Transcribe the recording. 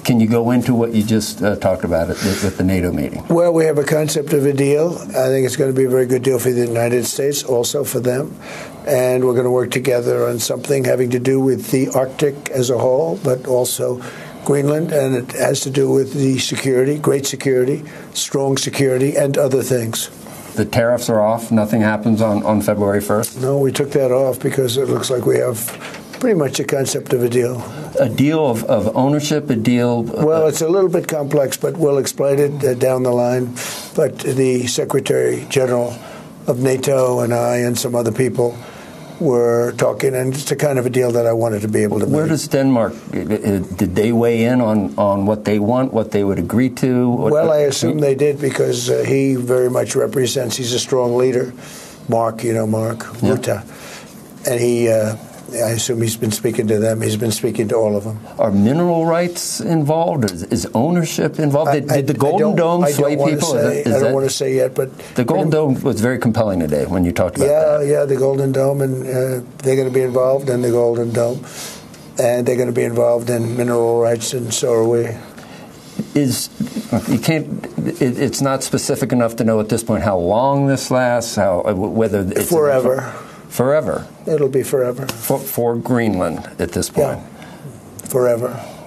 Can you go into what you just talked about with the NATO meeting? Well, we have a concept of a deal. I think it's going to be a very good deal for the United States, also for them. And we're going to work together on something having to do with the Arctic as a whole, but also Greenland, and it has to do with the security, great security, strong security, and other things. The tariffs are off? Nothing happens on February 1st? No, we took that off because it looks like we have pretty much a concept of a deal. A deal of ownership, a deal... Well, it's a little bit complex, but we'll explain it down the line. But the Secretary General of NATO and I and some other people were talking, and it's a kind of a deal that I wanted to be able to make. Where does Denmark, did they weigh in on what they want, what they would agree to? Well, I assume they did because he very much represents, he's a strong leader. Mark, you know Mark Rutte. And he, I assume he's been speaking to them. He's been speaking to all of them. Are mineral rights involved? Is ownership involved? Did the Golden Dome sway people? I don't want to say yet, but... The Golden Dome was very compelling today when you talked about that. Yeah, the Golden Dome, and they're going to be involved in the Golden Dome, and they're going to be involved in mineral rights, and so are we. It's not specific enough to know at this point how long this lasts, whether it's... Forever. Forever? It'll be forever. For Greenland at this point? Yeah, forever.